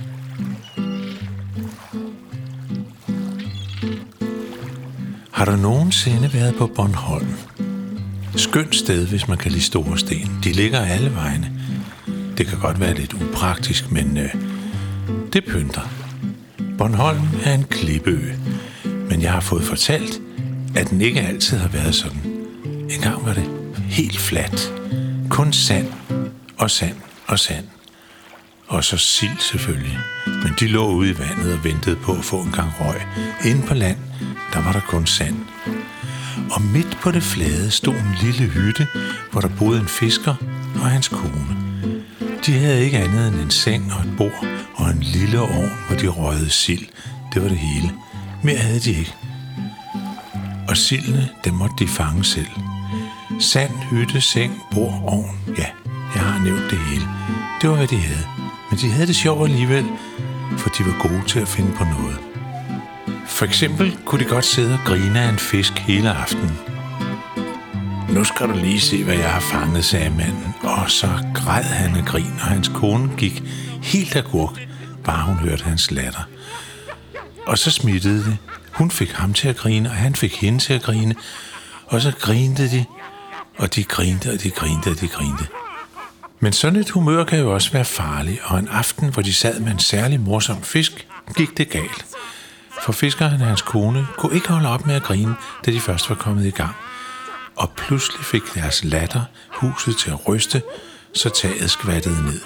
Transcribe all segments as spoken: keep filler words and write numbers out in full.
Har du nogensinde været på Bornholm? Skønt sted, hvis man kan lide store sten. De ligger alle vegne. Det kan godt være lidt upraktisk, men øh, det pynter. Bornholm er en klippeø, men jeg har fået fortalt, at den ikke altid har været sådan. En gang var det helt fladt. Kun sand og sand og sand. Og så sild selvfølgelig. Men de lå ude i vandet og ventede på at få en gang røg. Inde på land, der var der kun sand. Og midt på det flade stod en lille hytte, hvor der boede en fisker og hans kone. De havde ikke andet end en seng og et bord og en lille ovn, hvor de røgede sild. Det var det hele. Mere havde de ikke. Og sildene, dem måtte de fange selv. Sand, hytte, seng, bord, ovn. Ja, jeg har nævnt det hele. Det var, hvad de havde. Men de havde det sjovt alligevel, for de var gode til at finde på noget. For eksempel kunne de godt sidde og grine af en fisk hele aftenen. Nu skal du lige se, hvad jeg har fanget, sagde manden. Og så græd han af grin, og hans kone gik helt agurk, bare hun hørte hans latter. Og så smittede det. Hun fik ham til at grine, og han fik hende til at grine. Og så grinede de, og de grinte, og de grinte, og de grinte. Men sådan et humør kan jo også være farligt, og en aften, hvor de sad med en særlig morsom fisk, gik det galt. For fiskeren og hans kone kunne ikke holde op med at grine, da de først var kommet i gang. Og pludselig fik deres latter huset til at ryste, så taget skvattede ned.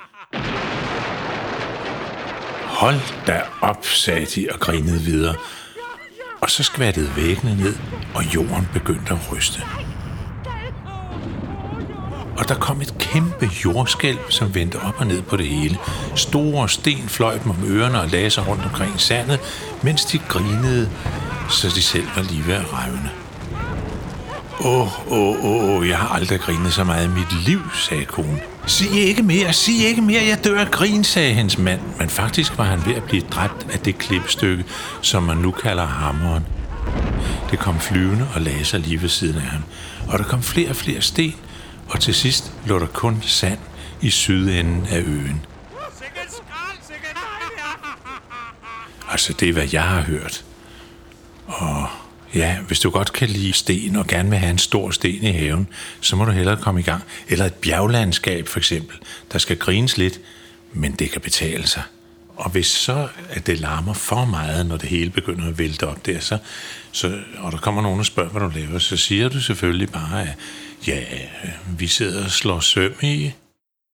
Hold da op, sagde de og grinede videre. Og så skvattede væggene ned, og jorden begyndte at ryste. Og der kom et kæmpe jordskælv, som vendte op og ned på det hele. Store sten fløj dem om ørerne og lagde sig rundt omkring sandet, mens de grinede, så de selv var lige ved at revne. Åh, åh, åh, jeg har aldrig grinet så meget i mit liv, sagde konen. Sig ikke mere, sig ikke mere, jeg dør af grin, sagde hendes mand. Men faktisk var han ved at blive dræbt af det klipstykke, som man nu kalder hammeren. Det kom flyvende og lagde sig lige ved siden af ham. Og der kom flere og flere sten, og til sidst lå der kun sand i sydenden af øen. Altså, det er, hvad jeg har hørt. Og ja, hvis du godt kan lide sten og gerne vil have en stor sten i haven, så må du hellere komme i gang. Eller et bjerglandskab for eksempel. Der skal grines lidt, men det kan betale sig. Og hvis så, at det larmer for meget, når det hele begynder at vælte op der, så, så, og der kommer nogen og spørger, hvad du laver, så siger du selvfølgelig bare, at ja, vi sidder og slår søm i